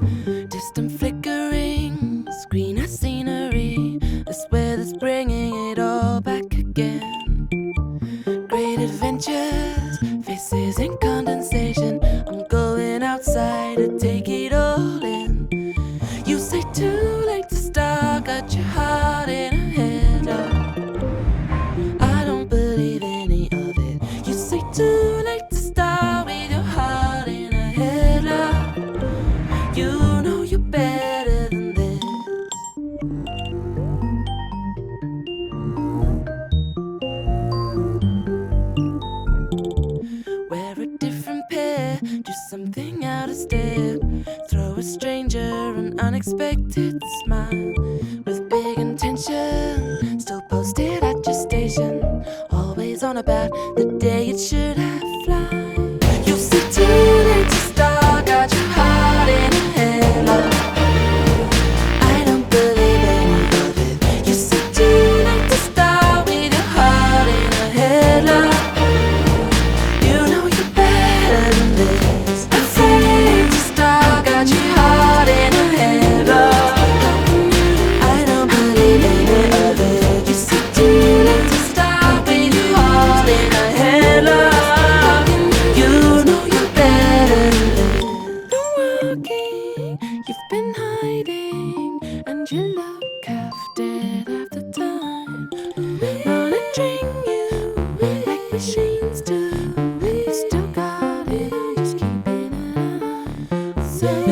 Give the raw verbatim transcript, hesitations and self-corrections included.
Distant flickering, screen of scenery, a swear that's bringing it all back again. Great adventures, faces in condensation. I'm going outside to take it all in. You say too late to start, got your heart in a headlock. I don't believe any of it. You say too late to start with your heart in a headlock. You know you're better than this. Wear a different pair, do something out of step. Throw a stranger an unexpected smile. With big intention, still posted at your station. Always on about the day it should have fly. You said too late to start, got your heart in a headlock. I don't believe any of it. You said too late to start with your heart in a headlock. You know you're better than this. Afraid to start, got your heart in a headlock. I don't believe any of it. You said too late to start with your heart in a headlock. You know you're better than this. Been working, you've been hiding, and you look half dead half the time. Wanna drain you like machines do. You still got it, just keeping it on. So